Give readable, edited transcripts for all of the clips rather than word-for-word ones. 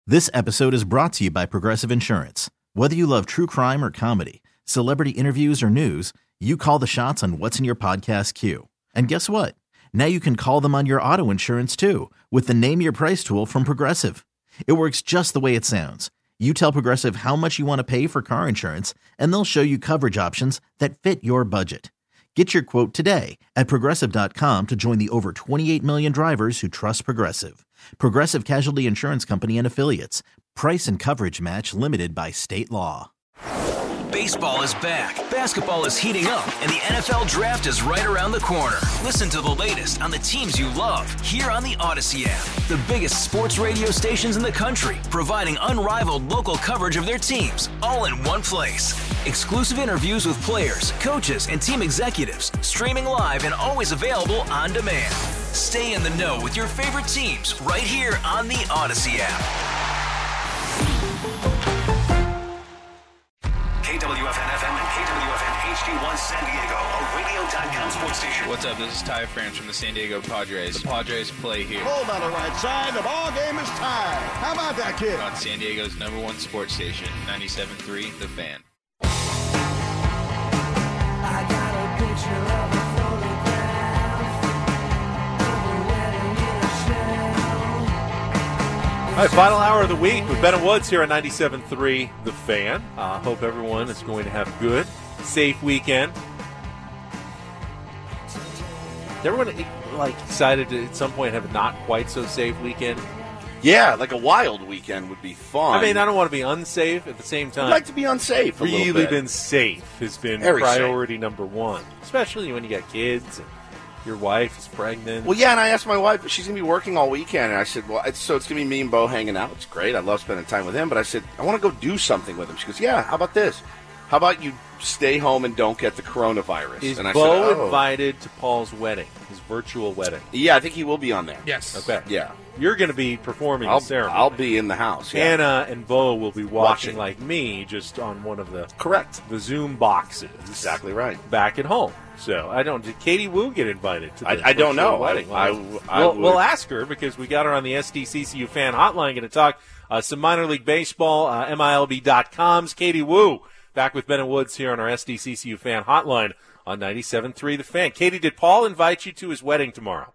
This episode is brought to you by Progressive Insurance. Whether you love true crime or comedy, celebrity interviews or news, you call the shots on what's in your podcast queue. And guess what? Now you can call them on your auto insurance too with the Name Your Price tool from Progressive. It works just the way it sounds. You tell Progressive how much you want to pay for car insurance, and they'll show you coverage options that fit your budget. Get your quote today at Progressive.com to join the over 28 million drivers who trust Progressive. Progressive Casualty Insurance Company and Affiliates. Price and coverage match limited by state law. Baseball is back, basketball is heating up, and the NFL Draft is right around the corner. Listen to the latest on the teams you love here on the Odyssey app. The biggest sports radio stations in the country, providing unrivaled local coverage of their teams, all in one place. Exclusive interviews with players, coaches, and team executives, streaming live and always available on demand. Stay in the know with your favorite teams right here on the Odyssey app. KWFN-FM and KWFN HD1 San Diego, a radio.com sports station. What's up? This is Ty France from the San Diego Padres. The Padres play here. Hold on the right side. The ball game is tied. How about that, kid? On San Diego's #1 sports station, 97.3 The Fan. I got a picture of a photograph of a wedding in a shell. All right, final hour of the week with Ben and Woods here on 97.3 The Fan. Hope everyone is going to have a good, safe weekend. Is everyone excited to at some point have a not quite so safe weekend? Yeah, like a wild weekend would be fun. I mean, I don't want to be unsafe at the same time. I'd like to be unsafe a little really bit. been safe has been Very priority number one, especially when you got kids and your wife is pregnant. Well, yeah, and I asked my wife, she's going to be working all weekend, and I said, well, it's going to be me and Bo hanging out. It's great. I love spending time with him, but I said, I want to go do something with him. She goes, yeah, how about this? How about you stay home and don't get the coronavirus? Is and I Bo said, invited to Paul's wedding, his virtual wedding? Yeah, I think he will be on there. Yes. Okay. Yeah. You're going to be performing the ceremony. I'll be in the house. Yeah. Anna and Bo will be watching like me, just on one of the correct the Zoom boxes. Exactly right. Back at home. So I don't. Did Katie Wu get invited to the I don't know. wedding? We'll ask her because we got her on the SDCCU fan hotline. Going to talk some minor league baseball. MILB.com's Katie Wu back with Ben and Woods here on our SDCCU fan hotline on 97.3 The Fan. Katie, did Paul invite you to his wedding tomorrow?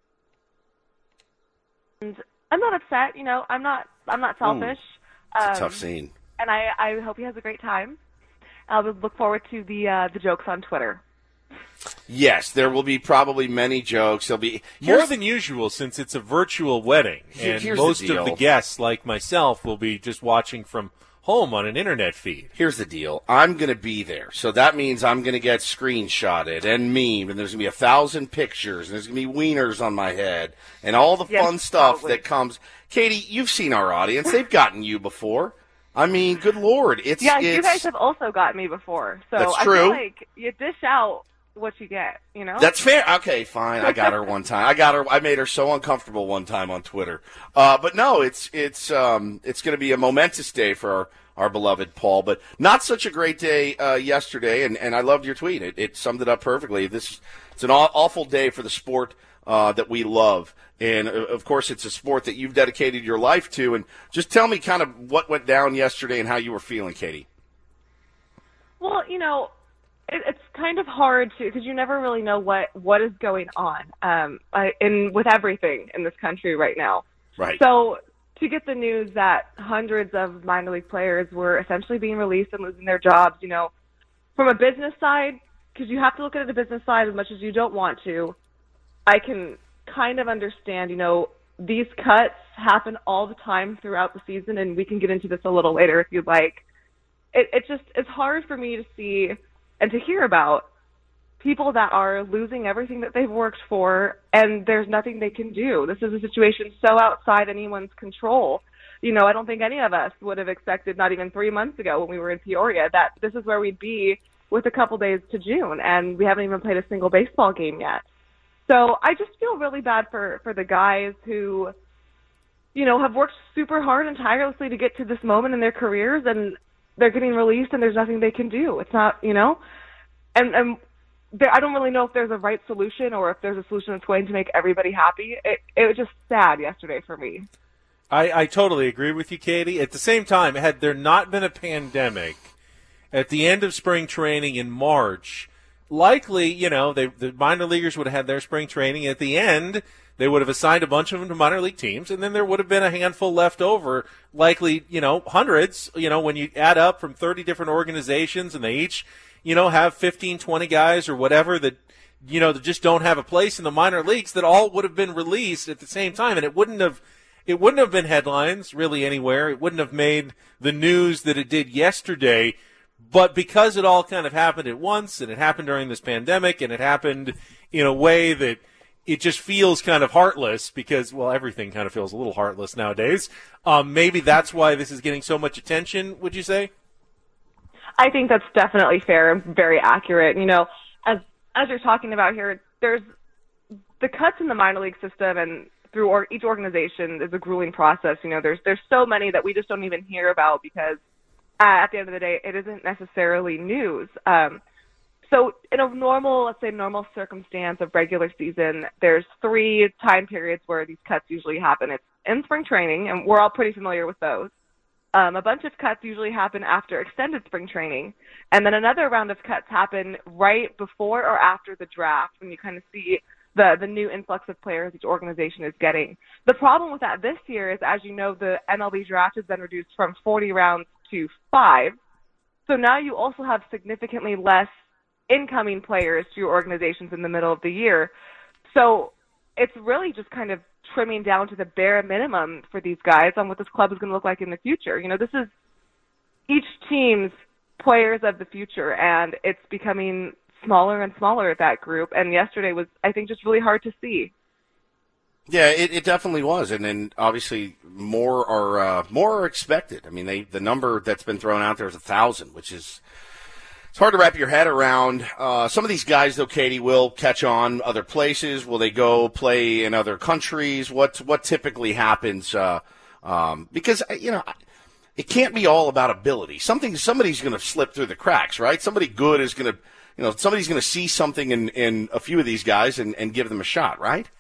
I'm not upset. You know, I'm not selfish. It's a tough scene. And I hope he has a great time. I'll look forward to the jokes on Twitter. Yes, there will be probably many jokes. There'll be more than usual since it's a virtual wedding, and most of the guests, like myself, will be just watching from home on an internet feed. Here's the deal. I'm going to be there. So that means I'm going to get screenshotted and memed, and there's going to be 1,000 pictures, and there's going to be wieners on my head, and all the fun stuff that comes. Katie, you've seen our audience. They've gotten you before. I mean, good Lord. You guys have also gotten me before. So that's I true. feel like you dish out what you get, you know? That's fair. Okay, fine. I got her one time. I made her so uncomfortable one time on Twitter. But no, it's going to be a momentous day for our beloved Paul, but not such a great day yesterday. And I loved your tweet. It summed it up perfectly. It's an awful day for the sport that we love. And, of course, it's a sport that you've dedicated your life to. And just tell me kind of what went down yesterday and how you were feeling, Katie. Well, you know, it's kind of hard to, because you never really know what is going on with everything in this country right now. Right. So to get the news that hundreds of minor league players were essentially being released and losing their jobs, you know, from a business side, because you have to look at the business side as much as you don't want to, I can kind of understand, you know, these cuts happen all the time throughout the season, and we can get into this a little later if you'd like. It's hard for me to see and to hear about people that are losing everything that they've worked for, and there's nothing they can do. This is a situation so outside anyone's control. You know, I don't think any of us would have expected, not even 3 months ago when we were in Peoria, that this is where we'd be with a couple days to June, and we haven't even played a single baseball game yet. So I just feel really bad for the guys who, you know, have worked super hard and tirelessly to get to this moment in their careers, and they're getting released and there's nothing they can do. It's not, you know, and I don't really know if there's a right solution or if there's a solution that's going to make everybody happy. It was just sad yesterday for me. I totally agree with you, Katie. At the same time, had there not been a pandemic, at the end of spring training in March, likely, the minor leaguers would have had their spring training. At the end, they would have assigned a bunch of them to minor league teams, and then there would have been a handful left over, likely, hundreds, when you add up from 30 different organizations, and they each, have 15, 20 guys or whatever that, that just don't have a place in the minor leagues, that all would have been released at the same time, and it wouldn't have been headlines really anywhere. It wouldn't have made the news that it did yesterday. But because it all kind of happened at once, and it happened during this pandemic, and it happened in a way that it just feels kind of heartless because, well, everything kind of feels a little heartless nowadays. Maybe that's why this is getting so much attention, would you say? I think that's definitely fair and very accurate. As you're talking about here, there's the cuts in the minor league system, and through each organization is a grueling process. There's so many that we just don't even hear about because at the end of the day, it isn't necessarily news. So in a normal circumstance of regular season, there's 3 time periods where these cuts usually happen. It's in spring training, and we're all pretty familiar with those. A bunch of cuts usually happen after extended spring training, and then another round of cuts happen right before or after the draft when you kind of see the new influx of players each organization is getting. The problem with that this year is, as you know, the MLB draft has been reduced from 40 rounds to 5. So now you also have significantly less incoming players to your organizations in the middle of the year. So it's really just kind of trimming down to the bare minimum for these guys on what this club is going to look like in the future. This is each team's players of the future, and it's becoming smaller and smaller, that group. And yesterday was, I think, just really hard to see. Yeah, it definitely was, and then obviously more are expected. I mean, the number that's been thrown out there is 1,000, which is it's hard to wrap your head around. Some of these guys, though, Katie, will catch on other places. Will they go play in other countries? What typically happens? Because it can't be all about ability. Somebody's going to slip through the cracks, right? Somebody good is going to, somebody's going to see something in a few of these guys and give them a shot, right?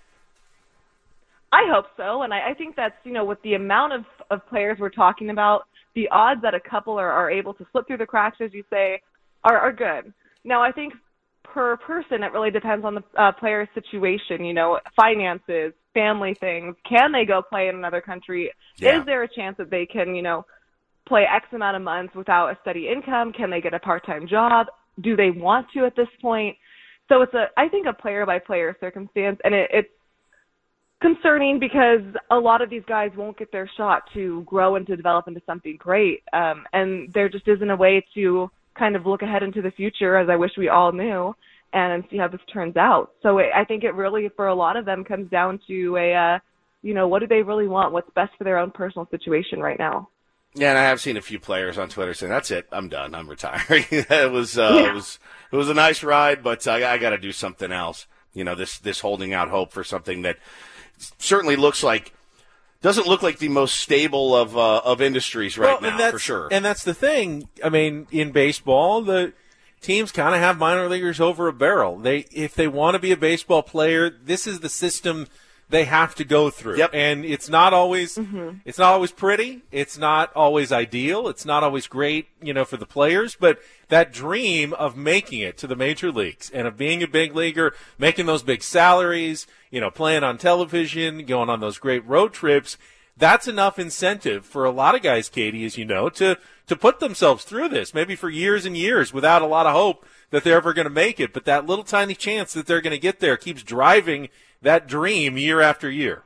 I hope so, and I think that's, with the amount of players we're talking about, the odds that a couple are able to slip through the cracks, as you say, are good. Now, I think per person, it really depends on the player's situation, finances, family things. Can they go play in another country? Yeah. Is there a chance that they can, play X amount of months without a steady income? Can they get a part-time job? Do they want to at this point? So it's I think a player-by-player circumstance, and it's concerning because a lot of these guys won't get their shot to grow and to develop into something great. And there just isn't a way to kind of look ahead into the future, as I wish we all knew, and see how this turns out. So I think it really, for a lot of them, comes down to what do they really want? What's best for their own personal situation right now? Yeah, and I have seen a few players on Twitter saying, "That's it, I'm done, I'm retiring." It was a nice ride, but I got to do something else. This holding out hope for something that certainly doesn't look like the most stable of industries right now, for sure. And that's the thing. I mean, in baseball, the teams kind of have minor leaguers over a barrel. If they want to be a baseball player, this is the system they have to go through. Yep. And it's not always it's not always pretty. It's not always ideal. It's not always great, for the players, but that dream of making it to the major leagues and of being a big leaguer, making those big salaries, playing on television, going on those great road trips, that's enough incentive for a lot of guys, Katie, as you know, to put themselves through this, maybe for years and years without a lot of hope that they're ever going to make it. But that little tiny chance that they're going to get there keeps driving that dream year after year.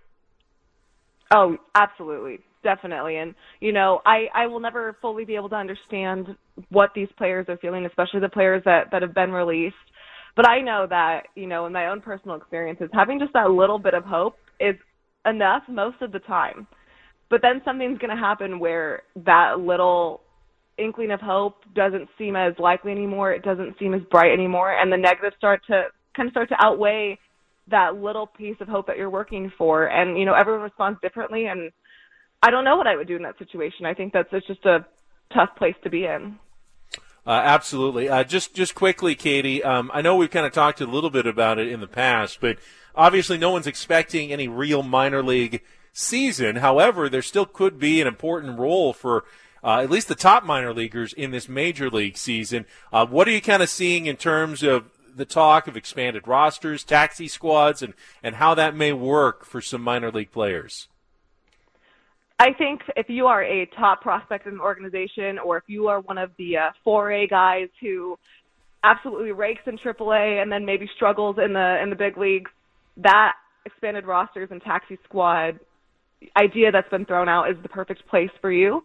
Oh, absolutely. Definitely. And, I will never fully be able to understand what these players are feeling, especially the players that have been released. But I know that, in my own personal experiences, having just that little bit of hope is enough most of the time. But then something's going to happen where that little inkling of hope doesn't seem as likely anymore. It doesn't seem as bright anymore. And the negatives start to outweigh that little piece of hope that you're working for. And, everyone responds differently. And I don't know what I would do in that situation. I think it's just a tough place to be in. Absolutely. Just quickly, Katie, I know we've kind of talked a little bit about it in the past, but obviously no one's expecting any real minor league season. However, there still could be an important role for at least the top minor leaguers in this major league season. What are you kind of seeing in terms of the talk of expanded rosters, taxi squads, and how that may work for some minor league players? I think if you are a top prospect in an organization, or if you are one of the 4A guys who absolutely rakes in AAA and then maybe struggles in the big leagues, that expanded rosters and taxi squad idea that's been thrown out is the perfect place for you.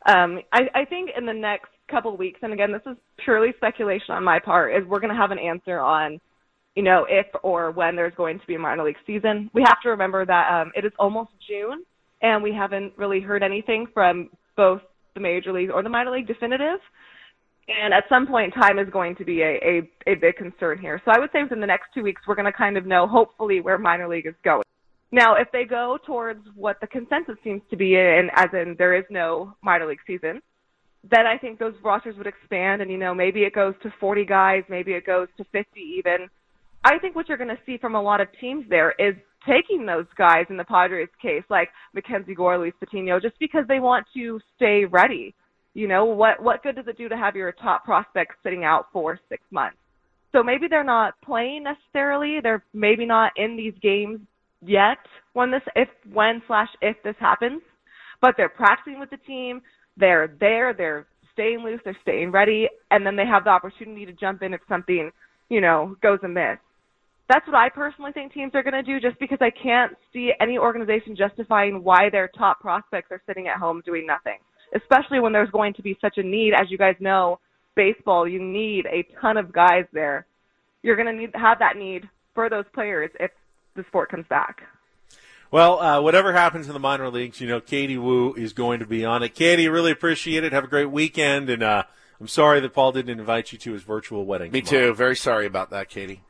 I think in the next couple of weeks, and again, this is purely speculation on my part, is we're going to have an answer on, if or when there's going to be a minor league season. We have to remember that it is almost June, and we haven't really heard anything from both the major league or the minor league definitive. And at some point, time is going to be a big concern here. So I would say within the next 2 weeks, we're going to kind of know, hopefully, where minor league is going. Now, if they go towards what the consensus seems to be, as in there is no minor league season, then I think those rosters would expand, and, maybe it goes to 40 guys, maybe it goes to 50 even. I think what you're going to see from a lot of teams there is taking those guys, in the Padres' case, like Mackenzie Gore, Luis Patino, just because they want to stay ready. What good does it do to have your top prospects sitting out for 6 months? So maybe they're not playing necessarily. They're maybe not in these games yet if this happens, but they're practicing with the team. They're there. They're staying loose. They're staying ready, and then they have the opportunity to jump in if something, goes amiss. That's what I personally think teams are going to do, just because I can't see any organization justifying why their top prospects are sitting at home doing nothing, especially when there's going to be such a need. As you guys know, baseball, you need a ton of guys there. You're going to need to have that need for those players if the sport comes back. Well, whatever happens in the minor leagues, Katie Woo is going to be on it. Katie, really appreciate it. Have a great weekend, and I'm sorry that Paul didn't invite you to his virtual wedding. Me too. Very sorry about that, Katie.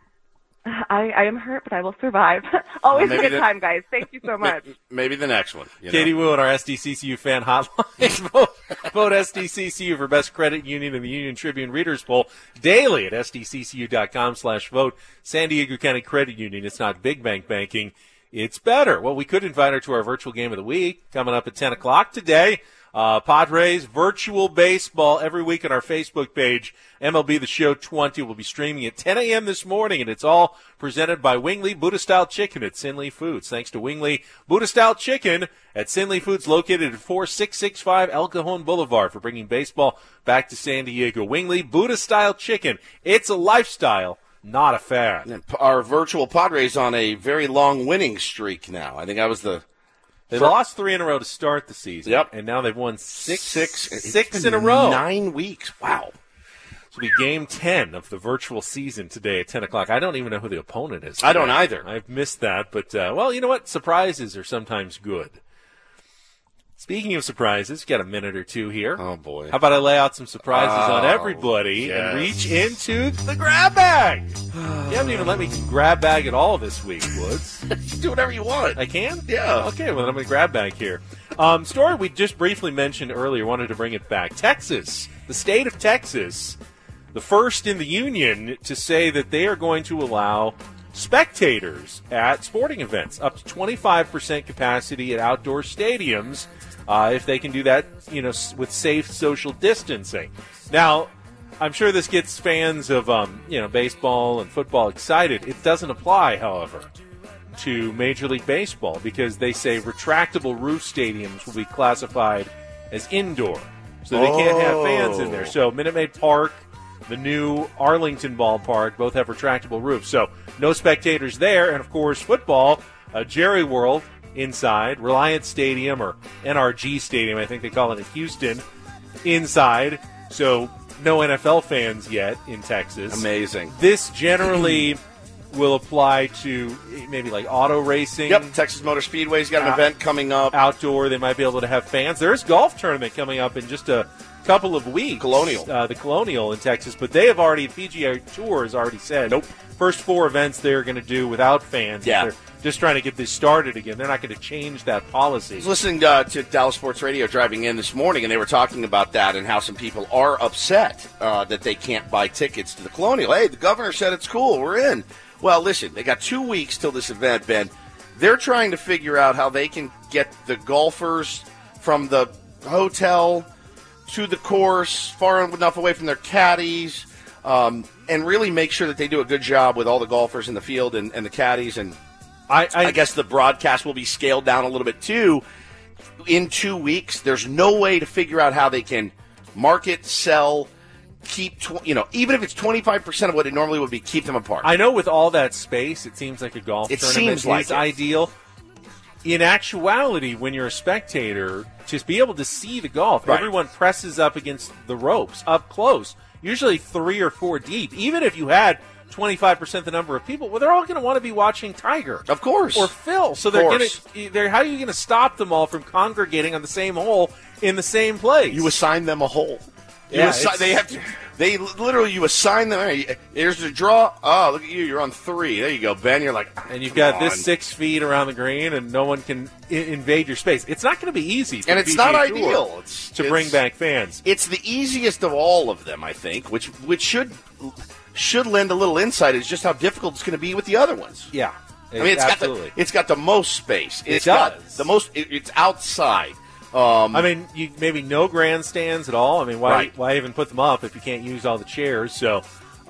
I am hurt, but I will survive. Always a good time, guys. Thank you so much. Maybe the next one. Katie Woo on our SDCCU fan hotline. Vote SDCCU for best credit union in the Union Tribune Readers Poll daily at sdccu.com/vote. San Diego County Credit Union. It's not big bank banking. It's better. Well, we could invite her to our virtual game of the week coming up at 10 o'clock today. Padres virtual baseball every week on our Facebook page. MLB The Show 20 will be streaming at 10 a.m. this morning, and it's all presented by Wingley Buddha-Style Chicken at Sinley Foods. Thanks to Wingley Buddha-Style Chicken at Sinley Foods, located at 4665 El Cajon Boulevard, for bringing baseball back to San Diego. Wingley Buddha-Style Chicken. It's a lifestyle, not a fad. Our virtual Padres on a very long winning streak now. I think I was They lost 3 in a row to start the season. Yep. And now they've won six in a row. 9 weeks. Wow. This will be game 10 of the virtual season today at 10 o'clock. I don't even know who the opponent is today. I don't either. I've missed that. But, well, you know what? Surprises are sometimes good. Speaking of surprises, got a minute or two here. Oh, boy. How about I lay out some surprises on everybody and reach into the grab bag? You haven't even let me grab bag at all this week, Woods. Do whatever you want. I can? Yeah. Okay, well, I'm going to grab bag here. Story we just briefly mentioned earlier, wanted to bring it back. Texas, the state of Texas, the first in the union to say that they are going to allow spectators at sporting events, up to 25% capacity at outdoor stadiums, if they can do that, with safe social distancing. Now, I'm sure this gets fans of, baseball and football excited. It doesn't apply, however, to Major League Baseball, because they say retractable roof stadiums will be classified as indoor. So they can't have fans in there. So Minute Maid Park, the new Arlington Ballpark, both have retractable roofs. So no spectators there. And, of course, football, Jerry World inside, Reliance Stadium, or NRG Stadium, I think they call it in Houston, inside. So no NFL fans yet in Texas. Amazing. This generally will apply to maybe like auto racing. Yep, Texas Motor Speedway's got an event coming up. Outdoor, they might be able to have fans. There's golf tournament coming up in just a couple of weeks. Colonial. The Colonial in Texas. But they have already, PGA Tour has already said, nope. First 4 events they're going to do without fans. Yeah. They're just trying to get this started again. They're not going to change that policy. I was listening to Dallas Sports Radio driving in this morning, and they were talking about that and how some people are upset that they can't buy tickets to the Colonial. Hey, the governor said it's cool. We're in. Well, listen, they got 2 weeks till this event, Ben. They're trying to figure out how they can get the golfers from the hotel to the course, far enough away from their caddies, and really make sure that they do a good job with all the golfers in the field and the caddies. And I guess the broadcast will be scaled down a little bit too. In 2 weeks, there's no way to figure out how they can market, sell, keep, even if it's 25% of what it normally would be, keep them apart. I know with all that space, it seems like a golf tournament is ideal. In actuality, when you're a spectator, just be able to see the golf. Right. Everyone presses up against the ropes, up close, usually 3 or 4 deep. Even if you had 25% the number of people, well, they're all going to want to be watching Tiger. Of course. Or Phil. So they're going to. How are you going to stop them all from congregating on the same hole in the same place? You assign them a hole. You assign them. Hey, here's the draw. Oh, look at you. You're on 3. There you go, Ben. You're like, and you've got this 6 feet around the green, and no one can invade your space. It's not going to be easy. And it's not ideal to bring back fans. It's the easiest of all of them, I think, which should lend a little insight as just how difficult it's going to be with the other ones. Yeah, absolutely. It's got the most space. It does. The most. It's outside. Maybe no grandstands at all. I mean, why even put them up if you can't use all the chairs? So,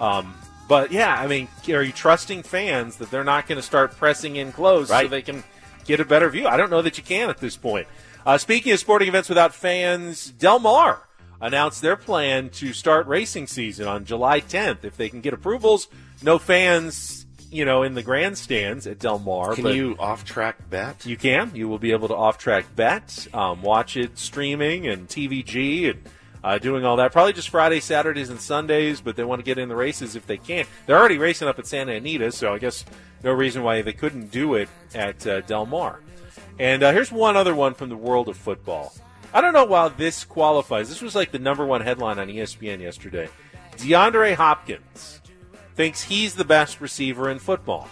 but yeah, I mean, are you trusting fans that they're not going to start pressing in close so they can get a better view? I don't know that you can at this point. Speaking of sporting events without fans, Del Mar announced their plan to start racing season on July 10th. If they can get approvals, no fans, in the grandstands at Del Mar. Can you off-track bet? You can. You will be able to off-track bet, watch it streaming and TVG and doing all that. Probably just Fridays, Saturdays, and Sundays, but they want to get in the races if they can. They're already racing up at Santa Anita, so I guess no reason why they couldn't do it at Del Mar. And here's one other one from the world of football. I don't know why this qualifies. This was like the number one headline on ESPN yesterday. DeAndre Hopkins thinks he's the best receiver in football.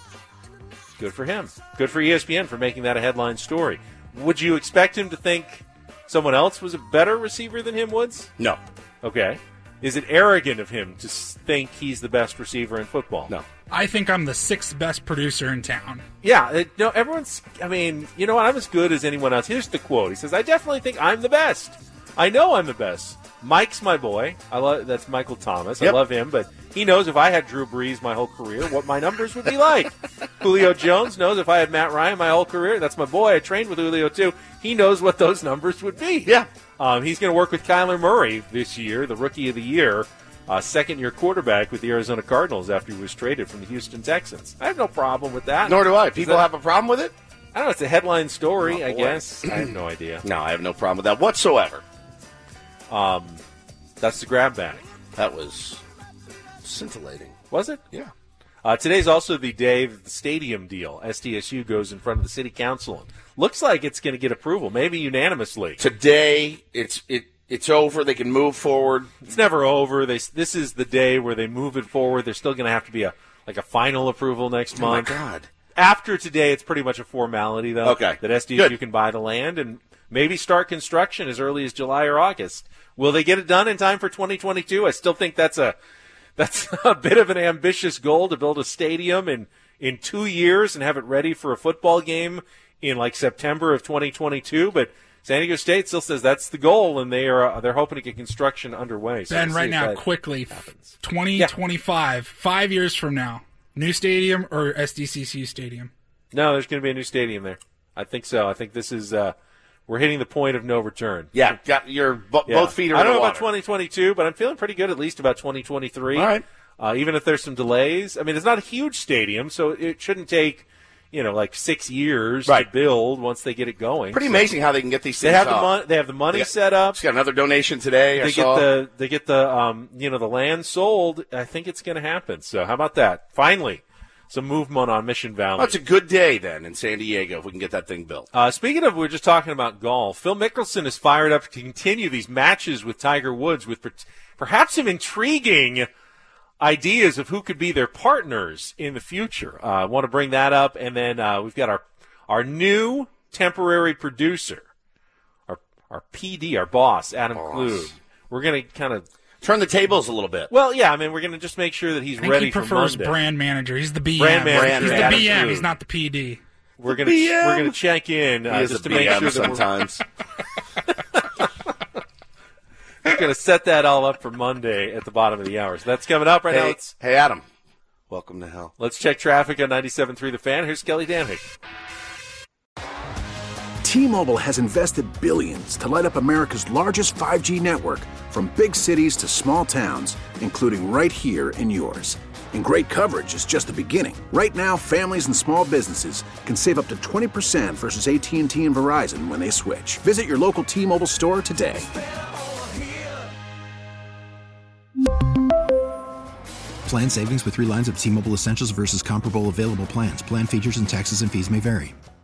Good for him. Good for ESPN for making that a headline story. Would you expect him to think someone else was a better receiver than him, Woods? No. Okay. Is it arrogant of him to think he's the best receiver in football? No. I think I'm the 6th best producer in town. Yeah. Everyone's, you know what? I'm as good as anyone else. Here's the quote. He says, I definitely think I'm the best. I know I'm the best. Mike's my boy. That's Michael Thomas. Yep. I love him, but he knows if I had Drew Brees my whole career, what my numbers would be like. Julio Jones knows if I had Matt Ryan my whole career. That's my boy. I trained with Julio, too. He knows what those numbers would be. Yeah. He's going to work with Kyler Murray this year, the Rookie of the Year, second-year quarterback with the Arizona Cardinals after he was traded from the Houston Texans. I have no problem with that. Nor do I. People have a problem with it? I don't know. It's a headline story, I guess. I have no idea. No, I have no problem with that whatsoever. That's the grab bag. That was scintillating. Was it? Yeah. Today's also the day that the stadium deal, SDSU, goes in front of the city council. And looks like it's going to get approval, maybe unanimously. Today, it's over. They can move forward. It's never over. This is the day where they move it forward. There's still going to have to be a final approval next month. Oh, my God. After today, it's pretty much a formality, though. Okay. That SDSU can buy the land and maybe start construction as early as July or August. Will they get it done in time for 2022? I still think that's a bit of an ambitious goal to build a stadium in 2 years and have it ready for a football game in like September of 2022. But San Diego State still says that's the goal, and they're hoping to get construction underway. So Ben, right now, quickly, 2025, 5 years from now, new stadium or SDCCU stadium? No, there's going to be a new stadium there. I think so. I think this is we're hitting the point of no return. Yeah, got your both feet are in the water. I don't know about 2022, but I'm feeling pretty good at least about 2023. All right. Even if there's some delays. I mean, it's not a huge stadium, so it shouldn't take, like 6 years to build once they get it going. Pretty amazing how they can get these things They have the money set up. Just got another donation today. They get the land sold. I think it's going to happen. So how about that? Finally, some movement on Mission Valley. That's a good day then in San Diego if we can get that thing built. Speaking of, we were just talking about golf. Phil Mickelson is fired up to continue these matches with Tiger Woods with perhaps some intriguing ideas of who could be their partners in the future. I want to bring that up, and then we've got our new temporary producer, our PD, our boss, Adam Kluge. We're going to kind of turn the tables a little bit. Well, yeah, I mean, we're going to just make sure that he's ready for Monday. He prefers brand manager. He's the BM. Brand manager. He's the BM. He's not the PD. we're gonna check in He is just a to make BM sure that sometimes. we're going to set that all up for Monday at the bottom of the hour. So that's coming up right now. Hey, Adam. Welcome to hell. Let's check traffic on 97.3 The Fan. Here's Kelly Danvig. T-Mobile has invested billions to light up America's largest 5G network, from big cities to small towns, including right here in yours. And great coverage is just the beginning. Right now, families and small businesses can save up to 20% versus AT&T and Verizon when they switch. Visit your local T-Mobile store today. Plan savings with 3 lines of T-Mobile Essentials versus comparable available plans. Plan features and taxes and fees may vary.